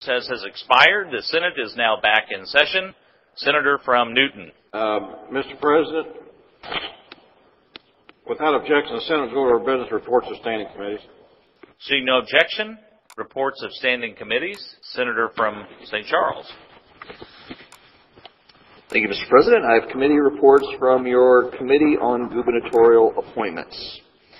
has expired. The Senate is now back in session. Senator from Newton. Mr. President, without objection, the Senate will go to our business reports of standing committees. Seeing no objection, reports of standing committees. Senator from St. Charles. Thank you, Mr. President. I have committee reports from your Committee on Gubernatorial Appointments.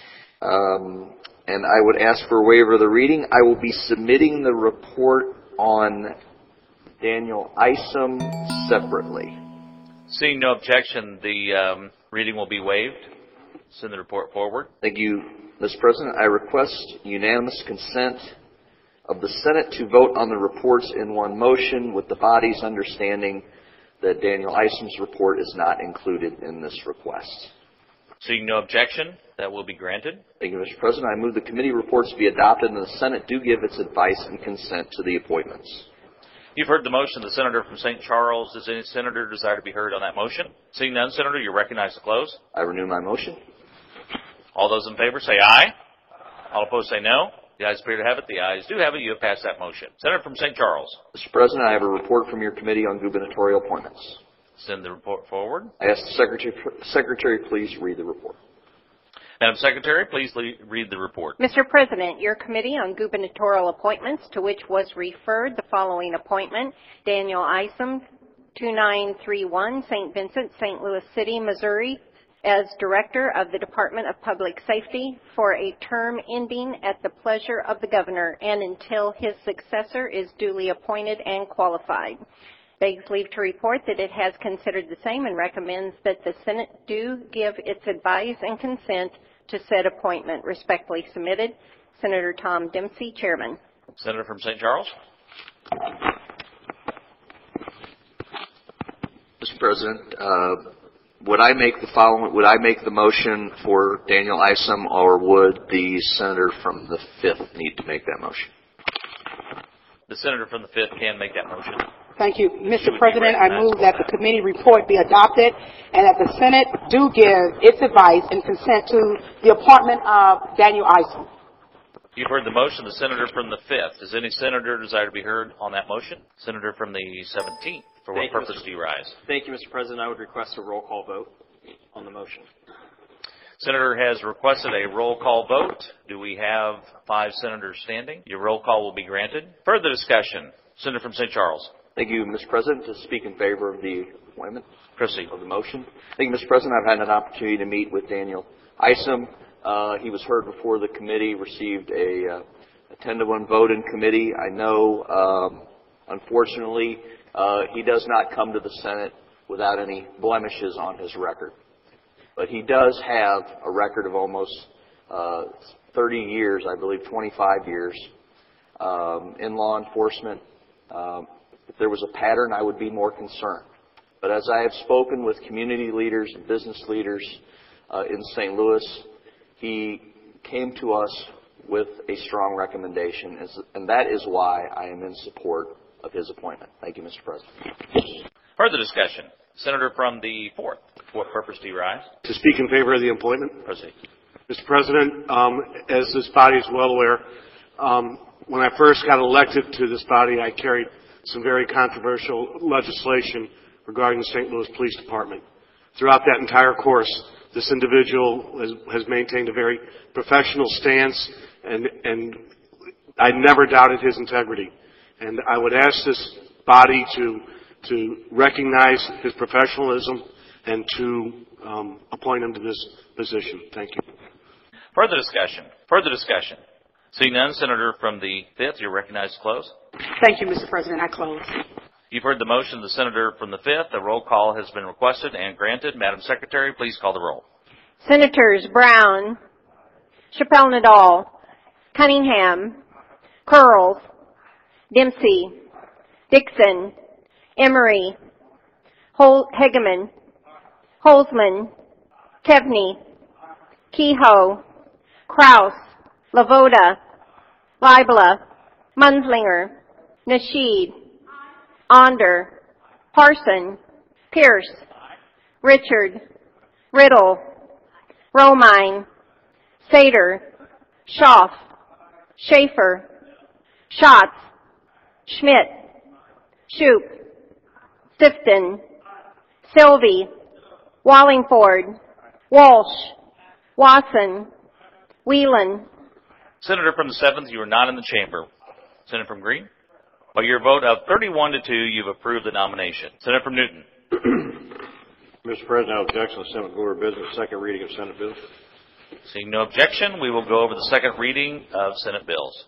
And I would ask for a waiver of the reading. I will be submitting the report on Daniel Isom separately. Seeing no objection, the reading will be waived. Send the report forward. Thank you, Mr. President. I request unanimous consent of the Senate to vote on the reports in one motion, with the body's understanding that Daniel Isom's report is not included in this request. Seeing no objection, that will be granted. Thank you, Mr. President. I move the committee reports be adopted and the Senate do give its advice and consent to the appointments. You've heard the motion. The senator from St. Charles. Does any senator desire to be heard on that motion? Seeing none, Senator, you're recognized to close. I renew my motion. All those in favor say aye. All opposed say no. The ayes appear to have it. The ayes do have it. You have passed that motion. Senator from St. Charles. Mr. President, I have a report from your Committee on Gubernatorial Appointments. Send the report forward. I ask the Secretary please read the report. Madam Secretary, please read the report. Mr. President, your Committee on Gubernatorial Appointments, to which was referred the following appointment: Daniel Isom, 2931 St. Vincent, St. Louis City, Missouri, as Director of the Department of Public Safety for a term ending at the pleasure of the Governor and until his successor is duly appointed and qualified. Begs leave to report that it has considered the same and recommends that the Senate do give its advice and consent to said appointment. Respectfully submitted, Senator Tom Dempsey, Chairman. Senator from St. Charles. Mr. President, would I make the motion for Daniel Isom, or would the senator from the 5th need to make that motion? The senator from the 5th can make that motion. Thank you, Mr. President. I move that the committee report be adopted and that the Senate do give its advice and consent to the appointment of Daniel Isom. You've heard the motion. The senator from the 5th. Does any senator desire to be heard on that motion? Senator from the 17th. For what purpose do you rise? Thank you, Mr. President. I would request a roll call vote on the motion. Senator has requested a roll call vote. Do we have 5 senators standing? Your roll call will be granted. Further discussion. Senator from St. Charles. Thank you, Mr. President. To speak in favor of the appointment. Proceed. Of the motion. Thank you, Mr. President. I've had an opportunity to meet with Daniel Isom. He was heard before the committee, received a 10-to-1 vote in committee. I know, unfortunately, he does not come to the Senate without any blemishes on his record. But he does have a record of almost 30 years, I believe 25 years, in law enforcement. If there was a pattern, I would be more concerned. But as I have spoken with community leaders and business leaders in St. Louis, he came to us with a strong recommendation, and that is why I am in support of his appointment. Thank you, Mr. President. Further discussion. Senator from the 4th. For what purpose do you rise? To speak in favor of the appointment. Proceed. Mr. President, as this body is well aware, when I first got elected to this body, I carried some very controversial legislation regarding the St. Louis Police Department. Throughout that entire course, this individual has maintained a very professional stance, and I never doubted his integrity. And I would ask this body to recognize his professionalism and to appoint him to this position. Thank you. Further discussion. Further discussion. Seeing none, Senator from the 5th, you're recognized to close. Thank you, Mr. President. I close. You've heard the motion. The senator from the 5th. A roll call has been requested and granted. Madam Secretary, please call the roll. Senators Brown, Chappelle Nadal, Cunningham, Curls, Dempsey, Dixon, Emery, Hegeman, Holzman, Kevney, Kehoe, Kraus, Lavoda, Libla, Munslinger, Nasheed, Onder, Parson, Pierce, Richard, Riddle, Romine, Sater, Schaaf, Schaefer, Schatz, Schmidt, Shoup, Sifton, Sylvie, Wallingford, Walsh, Wasson, Whelan. Senator from the 7th, you are not in the chamber. Senator from Green, by your vote of 31 to 2, you've approved the nomination. Senator from Newton. Mr. President, I object to the Senate order of business, second reading of Senate bills. Seeing no objection, we will go over the second reading of Senate bills.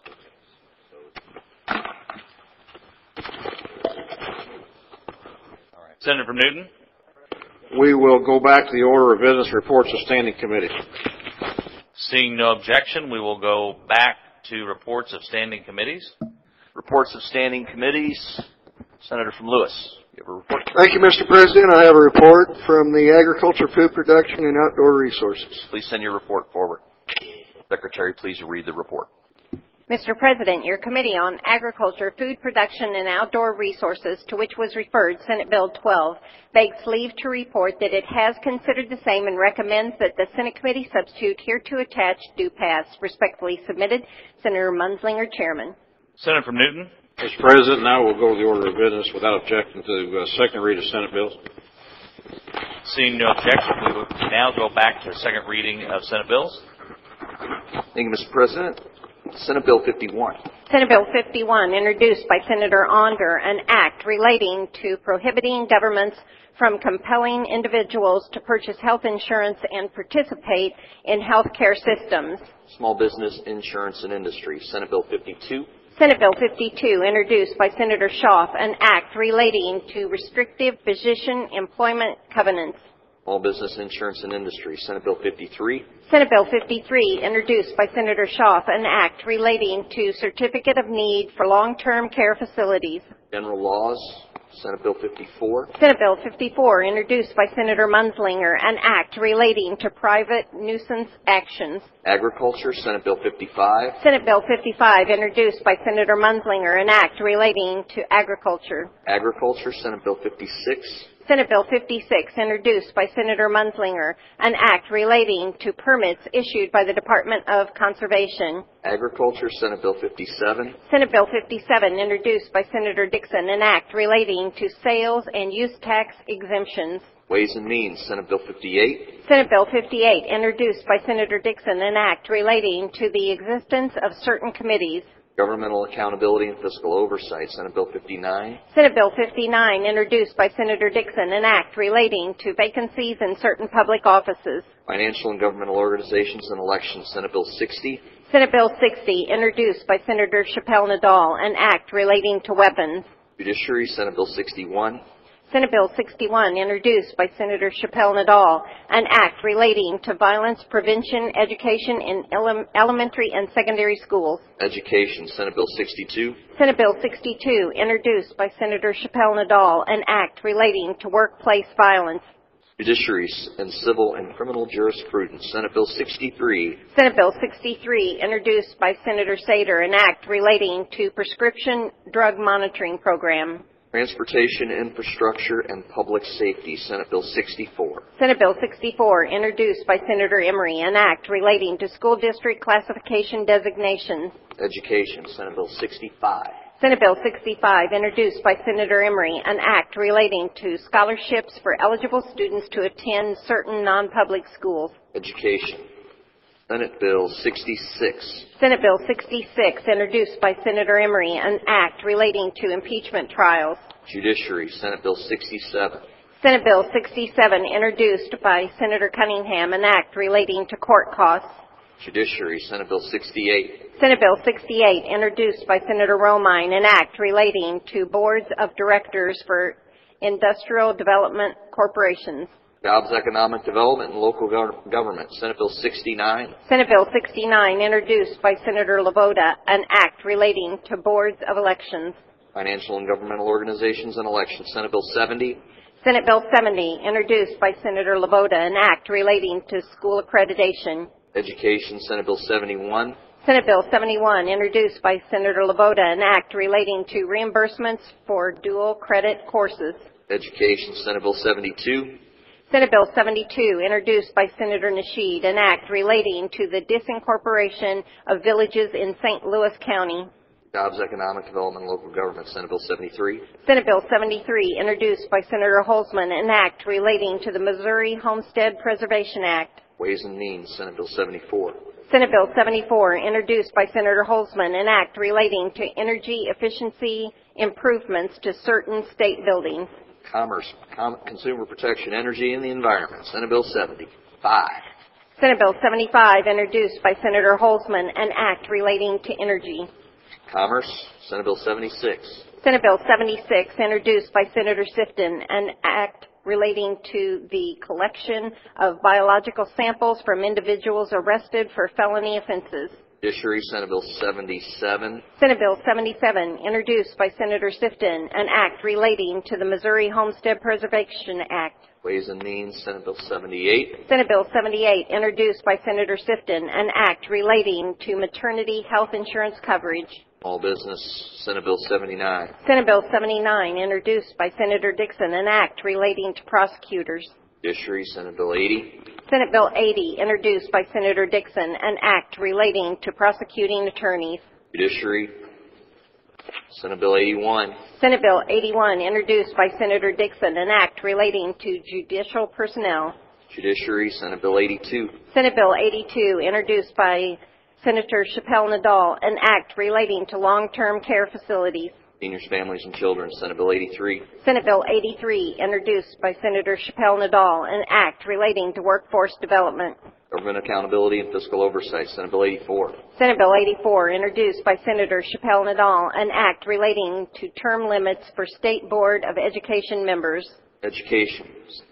All right. Senator from Newton. We will go back to the order of business, reports of standing committees. Seeing no objection, we will go back to reports of standing committees. Reports of standing committees. Senator from Lewis, you have a report. Thank you, Mr. President. I have a report from the Agriculture, Food Production, and Outdoor Resources. Please send your report forward. Secretary, please read the report. Mr. President, your Committee on Agriculture, Food Production, and Outdoor Resources, to which was referred Senate Bill 12, begs leave to report that it has considered the same and recommends that the Senate Committee substitute hereto attached do pass. Respectfully submitted, Senator Munzlinger, Chairman. Senator from Newton. Mr. President, now we'll go to the order of business without objection to second read of Senate bills. Seeing no objection, we will now go back to second reading of Senate bills. Thank you, Mr. President. Senate Bill 51. Senate Bill 51, introduced by Senator Onder, an act relating to prohibiting governments from compelling individuals to purchase health insurance and participate in health care systems. Small Business, Insurance, and Industry. Senate Bill 52. Senate Bill 52, introduced by Senator Schaaf, an act relating to restrictive physician employment covenants. Small Business, Insurance, and Industry. Senate Bill 53. Senate Bill 53, introduced by Senator Schaaf, an act relating to Certificate of Need for Long-Term Care Facilities. General Laws. Senate Bill 54. Senate Bill 54, introduced by Senator Munzlinger, an act relating to private nuisance actions. Agriculture. Senate Bill 55. Senate Bill 55, introduced by Senator Munzlinger, an act relating to agriculture. Agriculture. Senate Bill 56. Senate Bill 56, introduced by Senator Munzlinger, an act relating to permits issued by the Department of Conservation. Agriculture. Senate Bill 57. Senate Bill 57, introduced by Senator Dixon, an act relating to sales and use tax exemptions. Ways and Means. Senate Bill 58. Senate Bill 58, introduced by Senator Dixon, an act relating to the existence of certain committees. Governmental Accountability and Fiscal Oversight. Senate Bill 59. Senate Bill 59, introduced by Senator Dixon, an act relating to vacancies in certain public offices. Financial and Governmental Organizations and Elections. Senate Bill 60. Senate Bill 60, introduced by Senator Chappelle Nadal, an act relating to weapons. Judiciary. Senate Bill 61. Senate Bill 61, introduced by Senator Chappelle Nadal, an act relating to violence prevention education in elementary and secondary schools. Education. Senate Bill 62. Senate Bill 62, introduced by Senator Chappelle Nadal, an act relating to workplace violence. Judiciary and Civil and Criminal Jurisprudence. Senate Bill 63. Senate Bill 63, introduced by Senator Sater, an act relating to prescription drug monitoring program. Transportation, Infrastructure, and Public Safety. Senate Bill 64. Senate Bill 64, introduced by Senator Emery, an act relating to school district classification designations. Education. Senate Bill 65. Senate Bill 65, introduced by Senator Emery, an act relating to scholarships for eligible students to attend certain non-public schools. Education. Senate Bill 66. Senate Bill 66, introduced by Senator Emery, an act relating to impeachment trials. Judiciary. Senate Bill 67. Senate Bill 67, introduced by Senator Cunningham, an act relating to court costs. Judiciary. Senate Bill 68. Senate Bill 68, introduced by Senator Romine, an act relating to boards of directors for industrial development corporations. Jobs, Economic Development, and Local Government. Senate Bill 69. Senate Bill 69, introduced by Senator Lavoda, an act relating to boards of elections. Financial and Governmental Organizations and Elections. Senate Bill 70. Senate Bill 70, introduced by Senator Lavoda, an act relating to school accreditation. Education. Senate Bill 71. Senate Bill 71, introduced by Senator Lavoda, an act relating to reimbursements for dual credit courses. Education. Senate Bill 72. Senate Bill 72, introduced by Senator Nasheed, an act relating to the disincorporation of villages in St. Louis County. Jobs, Economic Development, and Local Government, Senate Bill 73. Senate Bill 73, introduced by Senator Holzman, an act relating to the Missouri Homestead Preservation Act. Ways and Means, Senate Bill 74. Senate Bill 74, introduced by Senator Holzman, an act relating to energy efficiency improvements to certain state buildings. Commerce, Consumer Protection, Energy, and the Environment, Senate Bill 75. Senate Bill 75, introduced by Senator Holzman, an act relating to energy. Commerce, Senate Bill 76. Senate Bill 76, introduced by Senator Sifton, an act relating to the collection of biological samples from individuals arrested for felony offenses. Judiciary, Senate Bill 77. Senate Bill 77, introduced by Senator Sifton, an act relating to the Missouri Homestead Preservation Act. Ways and Means, Senate Bill 78. Senate Bill 78, introduced by Senator Sifton, an act relating to maternity health insurance coverage. All Business, Senate Bill 79. Senate Bill 79, introduced by Senator Dixon, an act relating to prosecutors. Judiciary, Senate Bill 80. Senate Bill 80, introduced by Senator Dixon, an act relating to prosecuting attorneys. Judiciary, Senate Bill 81. Senate Bill 81, introduced by Senator Dixon, an act relating to judicial personnel. Judiciary, Senate Bill 82. Senate Bill 82, introduced by Senator Chappelle Nadal, an act relating to long-term care facilities. Seniors, Families, and Children, Senate Bill 83. Senate Bill 83, introduced by Senator Chappelle Nadal, an act relating to workforce development. Government Accountability and Fiscal Oversight, Senate Bill 84. Senate Bill 84, introduced by Senator Chappelle Nadal, an act relating to term limits for State Board of Education members. Education,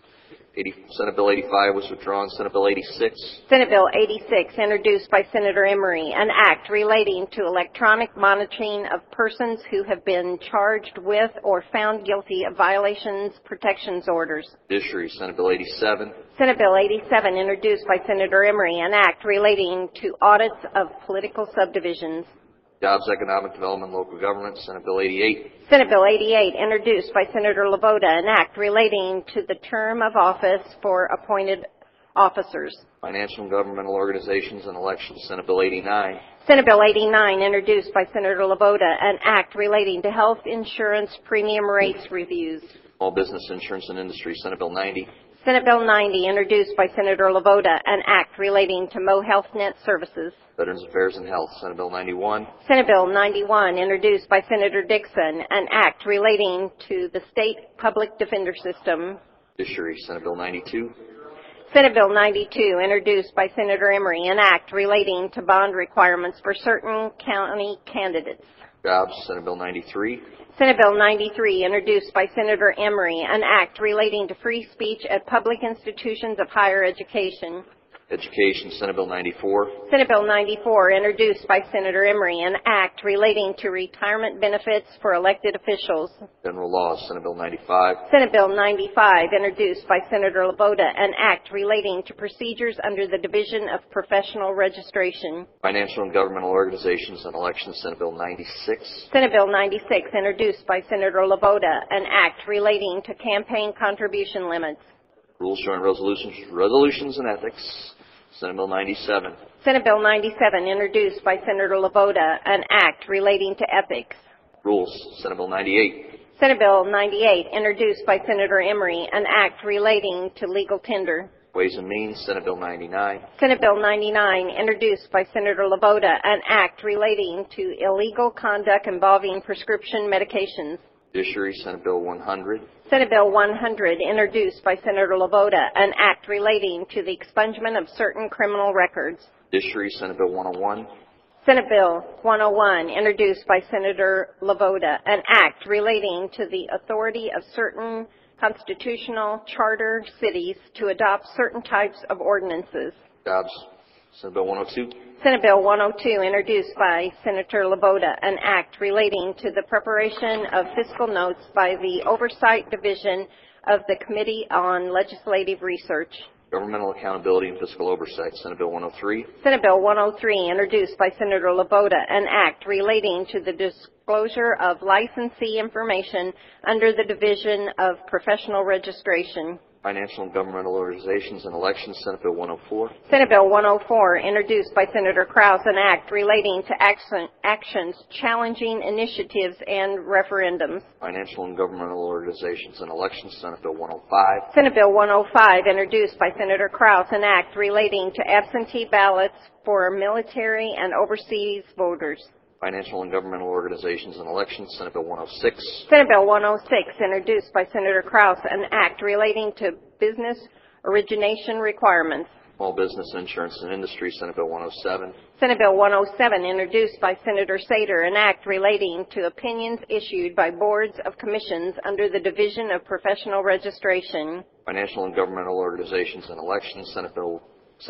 Senate Bill 85 was withdrawn. Senate Bill 86. Senate Bill 86, introduced by Senator Emery, an act relating to electronic monitoring of persons who have been charged with or found guilty of violations protections orders. Judiciary, Senate Bill 87. Senate Bill 87, introduced by Senator Emery, an act relating to audits of political subdivisions. Jobs, Economic Development, Local Government, Senate Bill 88. Senate Bill 88, introduced by Senator Lavoda, an act relating to the term of office for appointed officers. Financial and Governmental Organizations and Elections, Senate Bill 89. Senate Bill 89, introduced by Senator Lavoda, an act relating to health insurance premium rates reviews. Small Business Insurance and Industry, Senate Bill 90. Senate Bill 90, introduced by Senator Lavoda, an act relating to MoHealthNet services. Veterans Affairs and Health, Senate Bill 91. Senate Bill 91, introduced by Senator Dixon, an act relating to the state public defender system. Judiciary, Senate Bill 92. Senate Bill 92, introduced by Senator Emery, an act relating to bond requirements for certain county candidates. Jobs, Senate Bill 93. Senate Bill 93, introduced by Senator Emery, an act relating to free speech at public institutions of higher education. Education, Senate Bill 94. Senate Bill 94, introduced by Senator Emery, an act relating to retirement benefits for elected officials. General Laws, Senate Bill 95. Senate Bill 95, introduced by Senator Lavoda, an act relating to procedures under the Division of Professional Registration. Financial and Governmental Organizations and Elections, Senate Bill 96. Senate Bill 96, introduced by Senator Lavoda, an act relating to campaign contribution limits. Rules, Joint Resolutions and Ethics, Senate Bill 97. Senate Bill 97, introduced by Senator Lavoda, an act relating to ethics. Rules, Senate Bill 98. Senate Bill 98, introduced by Senator Emery, an act relating to legal tender. Ways and Means, Senate Bill 99. Senate Bill 99, introduced by Senator Lavoda, an act relating to illegal conduct involving prescription medications. Judiciary, Senate Bill 100. Senate Bill 100, introduced by Senator Lavoda, an act relating to the expungement of certain criminal records. Judiciary, Senate Bill 101. Senate Bill 101, introduced by Senator Lavoda, an act relating to the authority of certain constitutional charter cities to adopt certain types of ordinances. Jobs, Senate Bill 102. Senate Bill 102, introduced by Senator Lavoda, an act relating to the preparation of fiscal notes by the Oversight Division of the Committee on Legislative Research. Governmental Accountability and Fiscal Oversight, Senate Bill 103. Senate Bill 103, introduced by Senator Lavoda, an act relating to the disclosure of licensee information under the Division of Professional Registration. Financial and Governmental Organizations and Elections, Senate Bill 104. Senate Bill 104, introduced by Senator Krause, an act relating to actions challenging initiatives and referendums. Financial and Governmental Organizations and Elections, Senate Bill 105. Senate Bill 105, introduced by Senator Krause, an act relating to absentee ballots for military and overseas voters. Financial and Governmental Organizations and Elections, Senate Bill 106. Senate Bill 106, introduced by Senator Krause, an act relating to business origination requirements. Small Business Insurance and Industry, Senate Bill 107. Senate Bill 107, introduced by Senator Sater, an act relating to opinions issued by boards of commissions under the Division of Professional Registration. Financial and Governmental Organizations and Elections, Senate Bill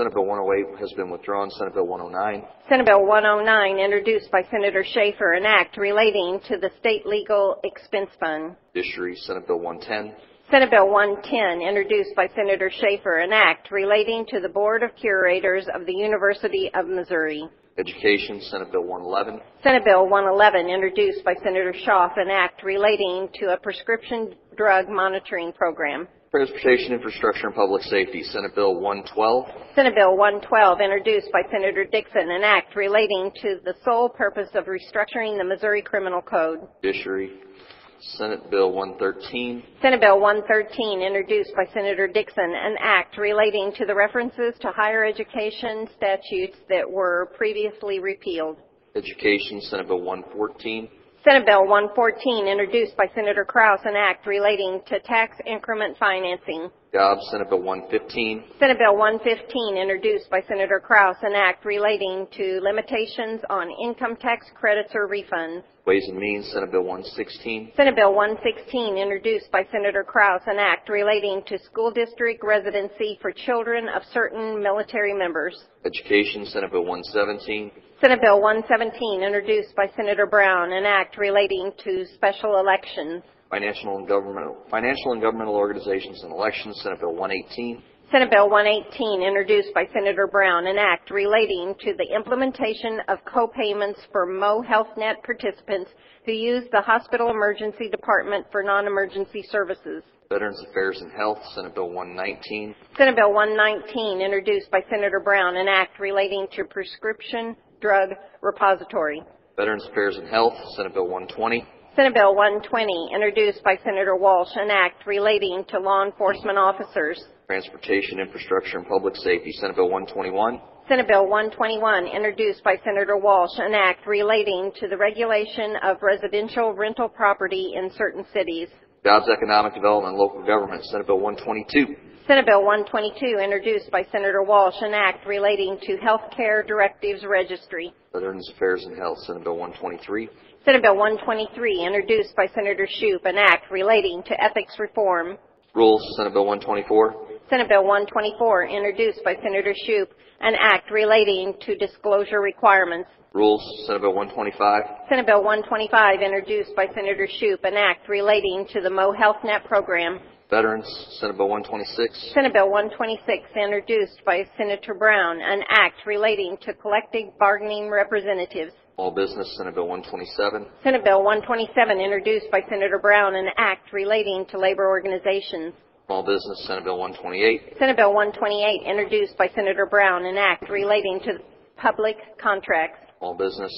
108 has been withdrawn. Senate Bill 109. Senate Bill 109, introduced by Senator Schaefer, an act relating to the State Legal Expense Fund. Judiciary, Senate Bill 110. Senate Bill 110, introduced by Senator Schaefer, an act relating to the Board of Curators of the University of Missouri. Education, Senate Bill 111. Senate Bill 111, introduced by Senator Schaaf, an act relating to a prescription drug monitoring program. Transportation, Infrastructure, and Public Safety, Senate Bill 112. Senate Bill 112, introduced by Senator Dixon, an act relating to the sole purpose of restructuring the Missouri Criminal Code. Judiciary, Senate Bill 113. Senate Bill 113, introduced by Senator Dixon, an act relating to the references to higher education statutes that were previously repealed. Education, Senate Bill 114. Senate Bill 114, introduced by Senator Krause, an act relating to tax increment financing. Jobs, Senate Bill 115. Senate Bill 115, introduced by Senator Krause, an act relating to limitations on income tax credits or refunds. Ways and Means, Senate Bill 116. Senate Bill 116, introduced by Senator Krause, an act relating to school district residency for children of certain military members. Education, Senate Bill 117. Senate Bill 117, introduced by Senator Brown, an act relating to special elections. Financial and Governmental Organizations and Elections, Senate Bill 118. Senate Bill 118, introduced by Senator Brown, an act relating to the implementation of co-payments for Mo Health Net participants who use the hospital emergency department for non-emergency services. Veterans Affairs and Health, Senate Bill 119. Senate Bill 119, introduced by Senator Brown, an act relating to prescription drug repository. Veterans Affairs and Health, Senate Bill 120. Senate Bill 120, introduced by Senator Walsh, an act relating to law enforcement officers. Transportation, Infrastructure, and Public Safety, Senate Bill 121. Senate Bill 121, introduced by Senator Walsh, an act relating to the regulation of residential rental property in certain cities. Jobs, Economic Development, and Local Government, Senate Bill 122. Senate Bill 122, introduced by Senator Walsh, an act relating to Health Care Directives Registry. Veterans Affairs and Health, Senate Bill 123. Senate Bill 123, introduced by Senator Shoup, an act relating to ethics reform. Rules, Senate Bill 124. Senate Bill 124, introduced by Senator Shoup, an act relating to disclosure requirements. Rules, Senate Bill 125. Senate Bill 125, introduced by Senator Shoup, an act relating to the Mo Health Net program. Veterans, Senate Bill 126. Senate Bill 126, introduced by Senator Brown, an act relating to collective bargaining representatives. Small Business, Senate Bill 127. Senate Bill 127, introduced by Senator Brown, an act relating to labor organizations. Small Business, Senate Bill 128. Senate Bill 128, introduced by Senator Brown, an act relating to public contracts. Small Business,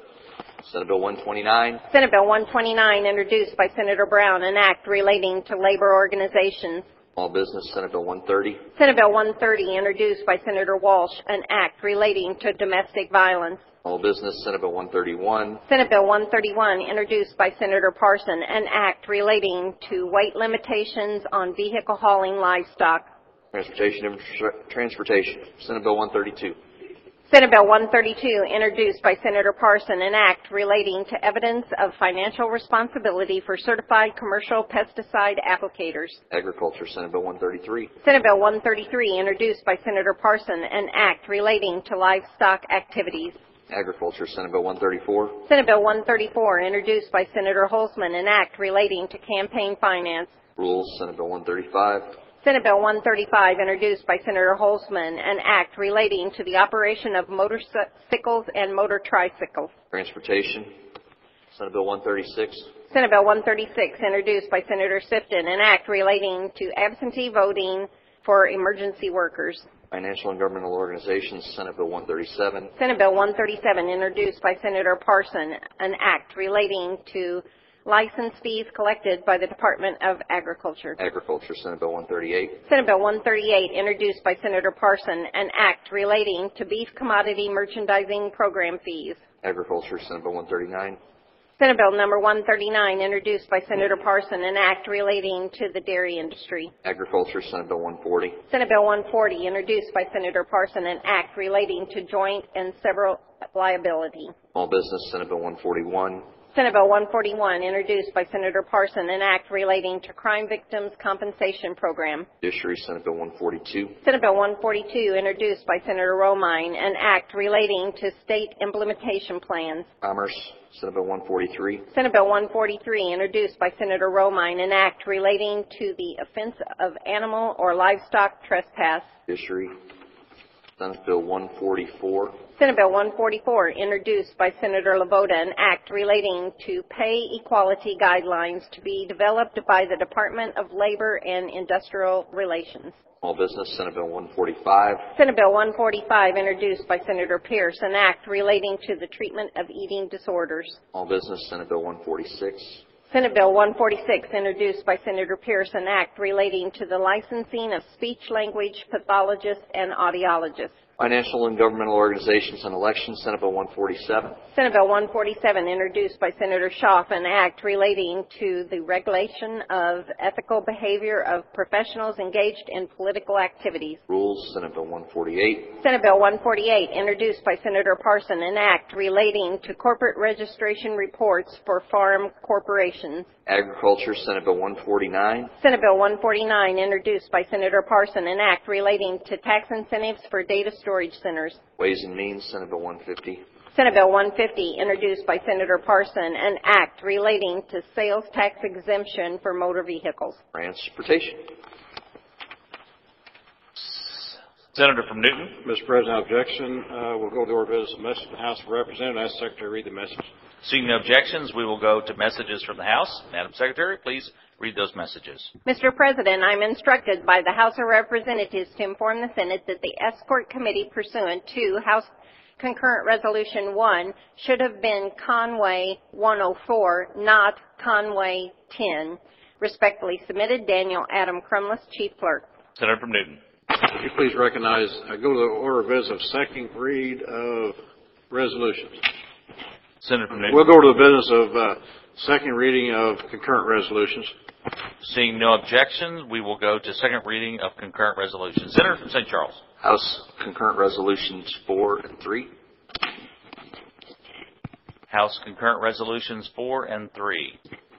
Senate Bill 129. Senate Bill 129, introduced by Senator Brown, an act relating to labor organizations. Small Business, Senate Bill 130. Senate Bill 130, introduced by Senator Walsh, an act relating to domestic violence. Small Business, Senate Bill 131. Senate Bill 131, introduced by Senator Parson, an act relating to weight limitations on vehicle hauling livestock. Transportation, Senate Bill 132. Senate Bill 132, introduced by Senator Parson, an act relating to evidence of financial responsibility for certified commercial pesticide applicators. Agriculture, Senate Bill 133. Senate Bill 133, introduced by Senator Parson, an act relating to livestock activities. Agriculture, Senate Bill 134. Senate Bill 134, introduced by Senator Holzman, an act relating to campaign finance. Rules, Senate Bill 135. Senate Bill 135, introduced by Senator Holzman, an act relating to the operation of motorcycles and motor tricycles. Transportation, Senate Bill 136. Senate Bill 136, introduced by Senator Sifton, an act relating to absentee voting for emergency workers. Financial and Governmental Organizations, Senate Bill 137. Senate Bill 137, introduced by Senator Parson, an act relating to license fees collected by the Department of Agriculture. Agriculture, Senate Bill 138. Senate Bill 138, introduced by Senator Parson, an act relating to beef commodity merchandising program fees. Agriculture, Senate Bill 139. Senate Bill number 139, introduced by Senator Parson, an act relating to the dairy industry. Agriculture, Senate Bill 140. Senate Bill 140, introduced by Senator Parson, an act relating to joint and several liability. Small Business, Senate Bill 141. Senate Bill 141, introduced by Senator Parson, an act relating to Crime Victims Compensation Program. Judiciary, Senate Bill 142. Senate Bill 142, introduced by Senator Romine, an act relating to state implementation plans. Commerce, Senate Bill 143. Senate Bill 143, introduced by Senator Romine, an act relating to the offense of animal or livestock trespass. Judiciary, Senate Bill 144. Senate Bill 144, introduced by Senator Lavoda, an act relating to pay equality guidelines to be developed by the Department of Labor and Industrial Relations. Small Business, Senate Bill 145. Senate Bill 145, introduced by Senator Pierce, an act relating to the treatment of eating disorders. Small Business, Senate Bill 146. Senate Bill 146, introduced by Senator Pierce, an act relating to the licensing of speech-language pathologists and audiologists. Financial and Governmental Organizations and Elections, Senate Bill 147. Senate Bill 147, introduced by Senator Schaaf, an act relating to the regulation of ethical behavior of professionals engaged in political activities. Rules, Senate Bill 148. Senate Bill 148, introduced by Senator Parson, an act relating to corporate registration reports for farm corporations. Agriculture, Senate Bill 149. Senate Bill 149, introduced by Senator Parson, an act relating to tax incentives for data storage centers. Ways and Means, Senate Bill 150. Senate Bill 150, introduced by Senator Parson, an act relating to sales tax exemption for motor vehicles. Transportation. Senator from Newton. Mr. President, objection. We'll go to our business message from the House of Representatives. Ask Secretary to read the message. Seeing no objections, we will go to messages from the House. Madam Secretary, please read those messages. Mr. President, I'm instructed by the House of Representatives to inform the Senate that the Escort Committee pursuant to House Concurrent Resolution 1 should have been Conway 104, not Conway 10. Respectfully submitted, Daniel Adam Crumless, Chief Clerk. Senator from Newton. Would you please recognize, go to the order of business of second read of resolutions. Senator from Newton. We'll go to the business of second reading of concurrent resolutions. Seeing no objections, we will go to second reading of concurrent resolutions. Senator from St. Charles. House Concurrent Resolutions 4 and 3. House Concurrent Resolutions 4 and 3.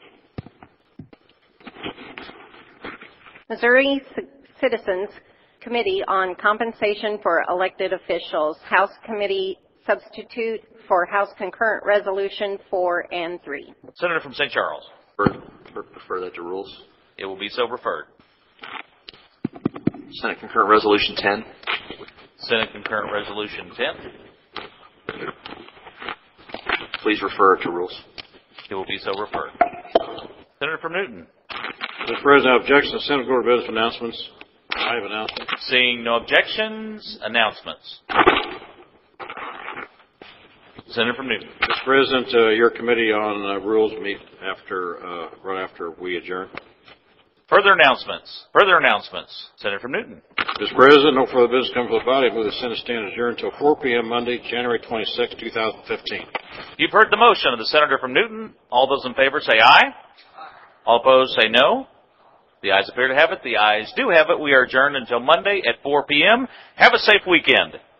Missouri Citizens Committee on Compensation for Elected Officials. House Committee Substitute for House Concurrent Resolution 4 and 3. Senator from St. Charles. Refer that to rules. It will be so referred. Senate Concurrent Resolution 10. Senate Concurrent Resolution 10. Please refer it to rules. It will be so referred. Senator from Newton. Mr. President, objection to Senate go to business announcements. I have announcements. Seeing no objections, announcements. Senator from Newton. Mr. President, your committee on rules meet right after we adjourn. Further announcements. Further announcements. Senator from Newton. Mr. President, no further business comes to the body. I move the Senate stand adjourned until 4 p.m. Monday, January 26, 2015. You've heard the motion of the Senator from Newton. All those in favor say aye. All opposed say no. The ayes appear to have it. The ayes do have it. We are adjourned until Monday at 4 p.m. Have a safe weekend.